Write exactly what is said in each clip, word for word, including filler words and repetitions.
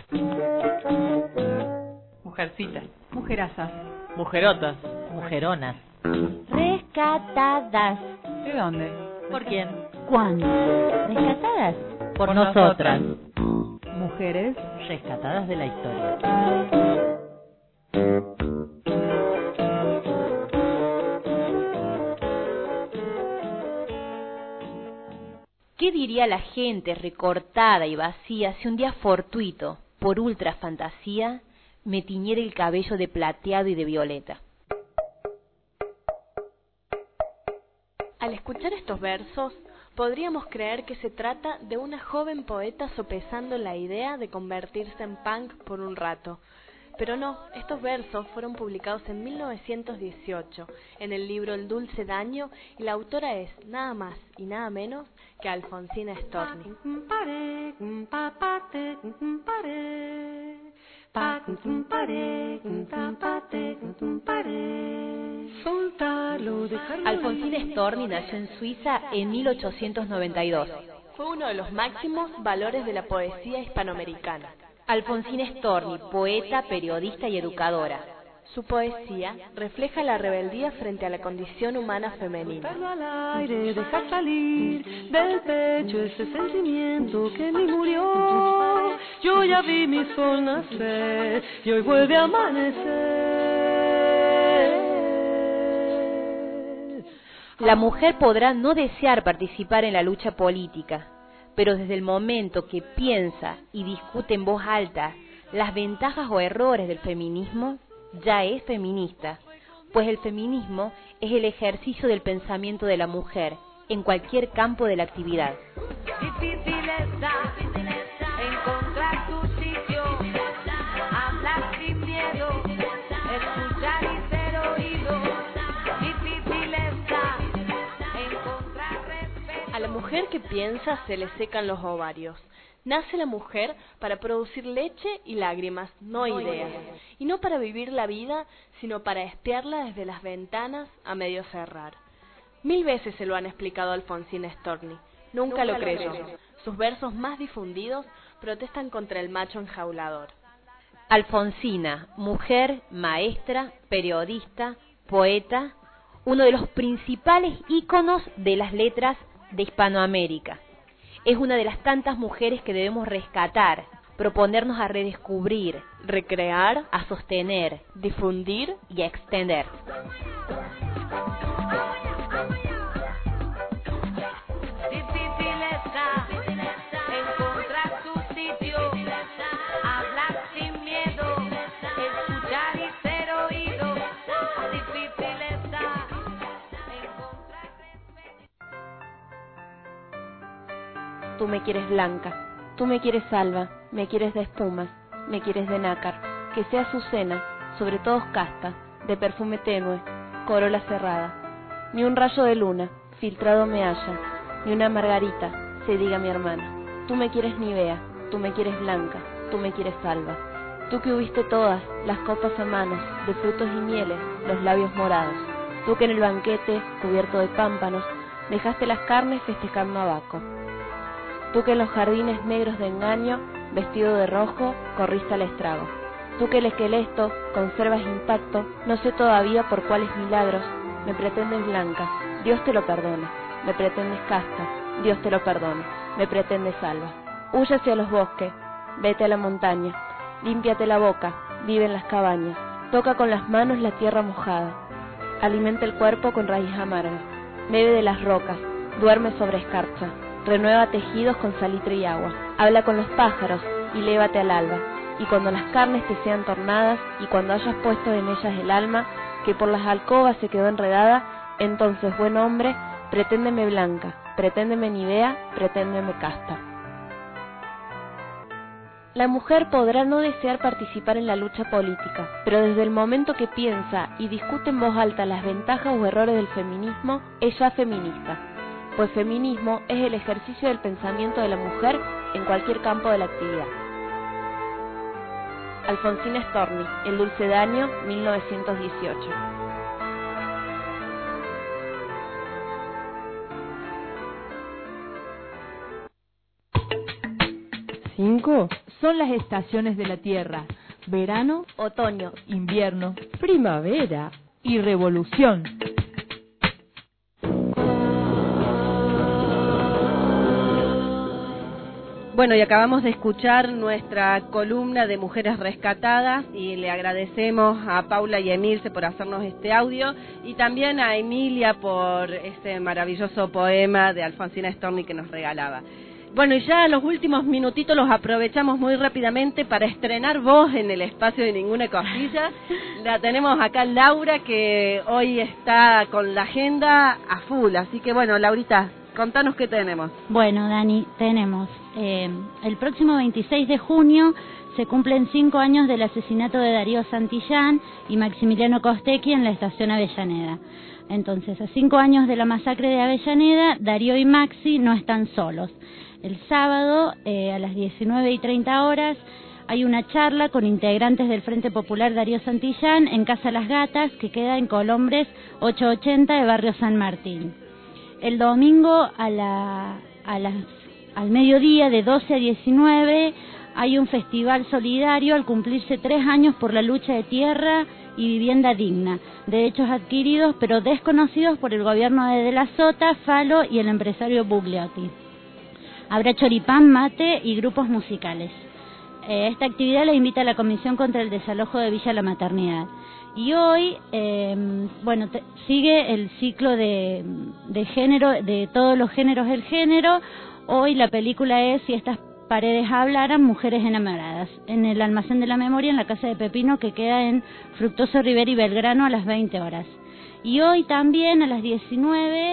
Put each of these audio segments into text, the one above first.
Mujercitas. Mujerazas. Mujerotas. Mujeronas. Rescatadas. ¿De dónde? ¿Por quién? ¿Cuándo? Rescatadas. Por, Por nosotras. nosotras. Mujeres Rescatadas de la historia. ¿Qué diría la gente recortada y vacía si un día fortuito, por ultra fantasía, me tiñera el cabello de plateado y de violeta? Al escuchar estos versos, podríamos creer que se trata de una joven poeta sopesando la idea de convertirse en punk por un rato. Pero no, estos versos fueron publicados en mil novecientos dieciocho en el libro El dulce daño y la autora es nada más y nada menos que Alfonsina Storni. Alfonsina Storni nació en Suiza en mil ochocientos noventa y dos. Fue uno de los máximos valores de la poesía hispanoamericana. Alfonsina Storni, poeta, periodista y educadora. Su poesía refleja la rebeldía frente a la condición humana femenina. Al aire, deja salir del pecho ese sentimiento que me murió. Yo ya vi mi sol nacer y hoy vuelve a amanecer. La mujer podrá no desear participar en la lucha política, pero desde el momento que piensa y discute en voz alta las ventajas o errores del feminismo, ya es feminista, pues el feminismo es el ejercicio del pensamiento de la mujer en cualquier campo de la actividad. Difícil está encontrar tu sitio, hablar sin miedo, escuchar y ser oído. Difícil está encontrar respeto. A la mujer que piensa se le secan los ovarios. Nace la mujer para producir leche y lágrimas, no ideas, y no para vivir la vida, sino para espiarla desde las ventanas a medio cerrar. Mil veces se lo han explicado a Alfonsina Storni, nunca, nunca lo creyó. Sus versos más difundidos protestan contra el macho enjaulador. Alfonsina, mujer, maestra, periodista, poeta, uno de los principales íconos de las letras de Hispanoamérica. Es una de las tantas mujeres que debemos rescatar, proponernos a redescubrir, recrear, a sostener, difundir y a extender. Difícil está encontrar tu sitio, hablar sin miedo, escuchar y ser oído. Difícil está encontrar respeto. Tú me quieres blanca, tú me quieres alba, me quieres de espumas, me quieres de nácar, que sea azucena, sobre todo casta, de perfume tenue, corola cerrada. Ni un rayo de luna, filtrado me haya, ni una margarita, se diga mi hermana. Tú me quieres Nivea, tú me quieres blanca, tú me quieres alba. Tú que hubiste todas, las copas a manos, de frutos y mieles, los labios morados. Tú que en el banquete, cubierto de pámpanos, dejaste las carnes festejando a Baco. Tú que en los jardines negros de engaño, vestido de rojo, corriste al estrago. Tú que el esqueleto conservas intacto, no sé todavía por cuáles milagros, me pretendes blanca, Dios te lo perdone. Me pretendes casta, Dios te lo perdone. Me pretendes salva. Huye hacia los bosques, vete a la montaña, límpiate la boca, vive en las cabañas, toca con las manos la tierra mojada, alimenta el cuerpo con raíz amarga, bebe de las rocas, duerme sobre escarcha, renueva tejidos con salitre y agua, habla con los pájaros y lévate al alba, y cuando las carnes te sean tornadas y cuando hayas puesto en ellas el alma que por las alcobas se quedó enredada, entonces, buen hombre, preténdeme blanca, preténdeme Nivea, preténdeme casta. La mujer podrá no desear participar en la lucha política, pero desde el momento que piensa y discute en voz alta las ventajas o errores del feminismo, es ya feminista, pues feminismo es el ejercicio del pensamiento de la mujer en cualquier campo de la actividad. Alfonsina Storni, El dulce daño, mil novecientos dieciocho. Cinco, son las estaciones de la Tierra: verano, otoño, invierno primavera y revolución. Bueno, y acabamos de escuchar nuestra columna de Mujeres Rescatadas y le agradecemos a Paula y a Emilce por hacernos este audio y también a Emilia por este maravilloso poema de Alfonsina Storni que nos regalaba. Bueno, y ya los últimos minutitos los aprovechamos muy rápidamente para estrenar voz en el espacio de Ninguna Costilla. La tenemos acá Laura, que hoy está con la agenda a full, así que bueno, Laurita, contanos qué tenemos. Bueno, Dani, tenemos eh, el próximo veintiséis de junio se cumplen cinco años del asesinato de Darío Santillán y Maximiliano Costecchi en la estación Avellaneda. Entonces, a cinco años de la masacre de Avellaneda, Darío y Maxi no están solos. El sábado, eh, a las diecinueve y treinta horas, hay una charla con integrantes del Frente Popular Darío Santillán en Casa Las Gatas, que queda en Colombres ochocientos ochenta de Barrio San Martín. El domingo a la, a las, al mediodía, de doce a diecinueve, hay un festival solidario al cumplirse tres años por la lucha de tierra y vivienda digna, derechos adquiridos pero desconocidos por el gobierno de De la Sota, Falo y el empresario Bugliotti. Habrá choripán, mate y grupos musicales. Eh, esta actividad la invita a la Comisión contra el Desalojo de Villa La Maternidad. Y hoy, eh, bueno, te, sigue el ciclo de, de género, de todos los géneros del género. Hoy la película es Si estas paredes hablaran, mujeres enamoradas, en el Almacén de la Memoria, en la Casa de Pepino, que queda en Fructuoso Rivera y Belgrano, a las veinte horas. Y hoy también a las diecinueve,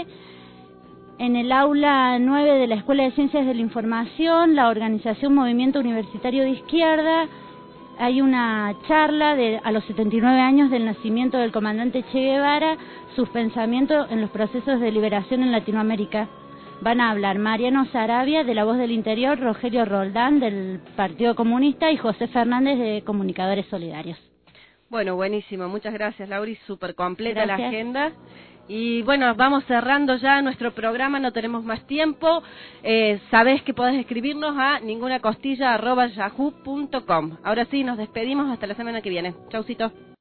en el aula nueve de la Escuela de Ciencias de la Información, la organización Movimiento Universitario de Izquierda, hay una charla de, a los setenta y nueve años del nacimiento del comandante Che Guevara, sus pensamientos en los procesos de liberación en Latinoamérica. Van a hablar Mariano Sarabia, de La Voz del Interior, Rogelio Roldán, del Partido Comunista, y José Fernández, de Comunicadores Solidarios. Bueno, buenísimo. Muchas gracias, Lauri. Súper completa Gracias. la agenda. Y bueno, vamos cerrando ya nuestro programa, no tenemos más tiempo. Eh, sabés que podés escribirnos a ningunacostilla arroba yahoo punto com. Ahora sí, nos despedimos hasta la semana que viene. Chaucito.